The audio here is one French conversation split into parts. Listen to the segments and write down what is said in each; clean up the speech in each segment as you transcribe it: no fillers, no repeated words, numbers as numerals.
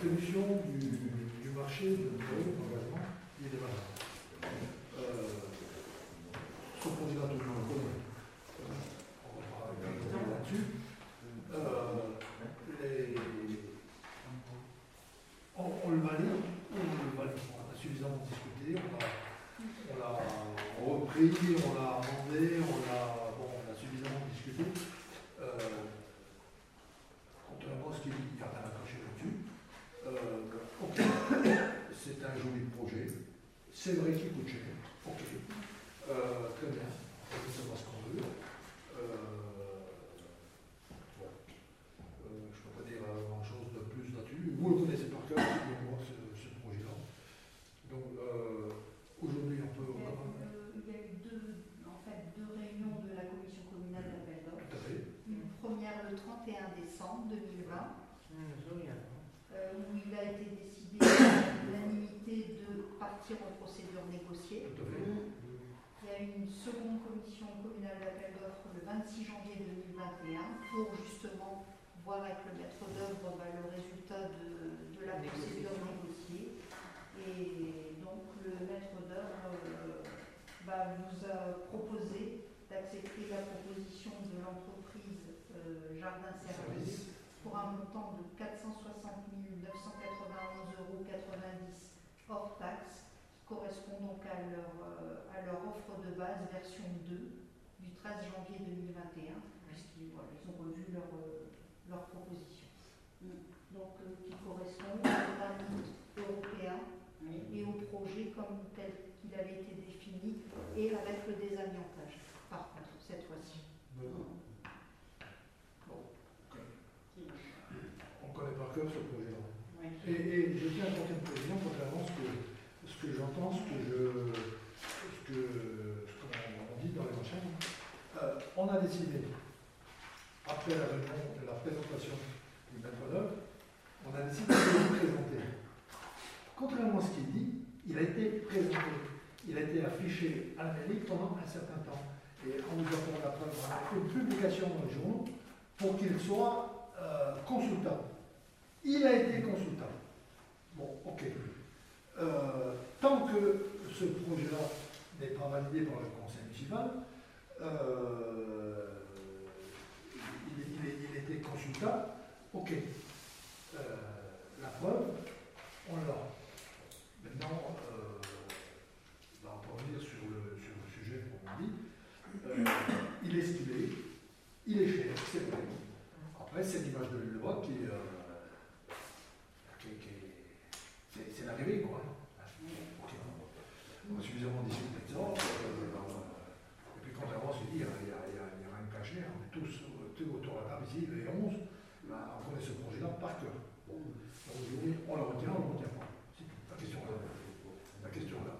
l'attribution du marché de l'engagement et des valeurs. Ce projet-là, tout le monde le connaît. On va pas revenir là-dessus. On le valide, on a suffisamment discuté, on l'a repris, on l'a amendé, on a suffisamment discuté. Contrairement à ce qu'il dit, il n'y a rien à cacher là-dessus. Ok, c'est un joli projet. C'est vrai qu'il coûte cher. Ok, très bien. On peut savoir ce qu'on veut. Je ne peux pas dire grand-chose de plus là-dessus. Vous le connaissez par cœur, ce projet-là. Donc, aujourd'hui, on peut... Il y a eu deux réunions de la commission communale d'appel d'offres. Tout à fait. Une première le 31 décembre 2020, où il a été décidé à l'unanimité de partir en procédure négociée. Tout à fait. Il y a eu une seconde commission communale d'appel d'offres le 26 janvier 2021 pour justement voir avec le maître d'œuvre le résultat de la procédure négociée. Et donc le maître d'œuvre nous a proposé d'accepter la proposition de l'entreprise Jardin Service pour un montant de 460 991,90 € hors taxe, qui correspond donc à leur offre de base version 2 du 13 janvier 2021, puisqu'ils ont revu leur proposition. Donc qui correspond au permis européen et au projet comme tel qu'il avait été défini et avec le désamiantage, par contre, cette fois-ci. On connaît par cœur ce projet-là. Oui. Et je tiens à porter une précision contrairement à ce que j'entends, ce qu'on dit dans les machins. On a décidé, après la réunion de la présentation du maître d'œuvre, on a décidé de le présenter. Contrairement à ce qu'il dit, il a été présenté. Il a été affiché à la mairie pendant un certain temps. Et on nous apporte la preuve, on a fait une publication dans le journal pour qu'il soit consultable. Il a été consultable. Bon, ok. Tant que ce projet-là n'est pas validé par le conseil municipal, il était consultable. Ok. La preuve, on l'a. Maintenant, on va revenir sur le sujet qu'on dit. Il est stylé, il est cher, c'est vrai. Après, c'est l'image de Lillevoix qui c'est l'arrivée, quoi. Okay. On a suffisamment discuté de ça. Et puis, contrairement à ce qu'il dit, il n'y a rien de caché. On est tous autour de la table ici, les 11. On connaît ce projet-là par cœur. Bon. Aujourd'hui, on le retient, on ne le retient pas. C'est tout. La question là. La question là.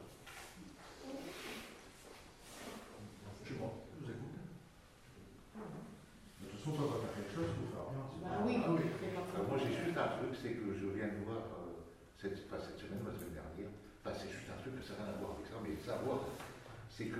Je sais pas, je vous écoute. De toute façon, ça va faire quelque chose, il faut faire rien. Oui. Moi, j'ai juste un truc, c'est que je viens de voir cette semaine ou la semaine dernière. Enfin, c'est juste un truc que ça n'a rien à voir avec ça, mais savoir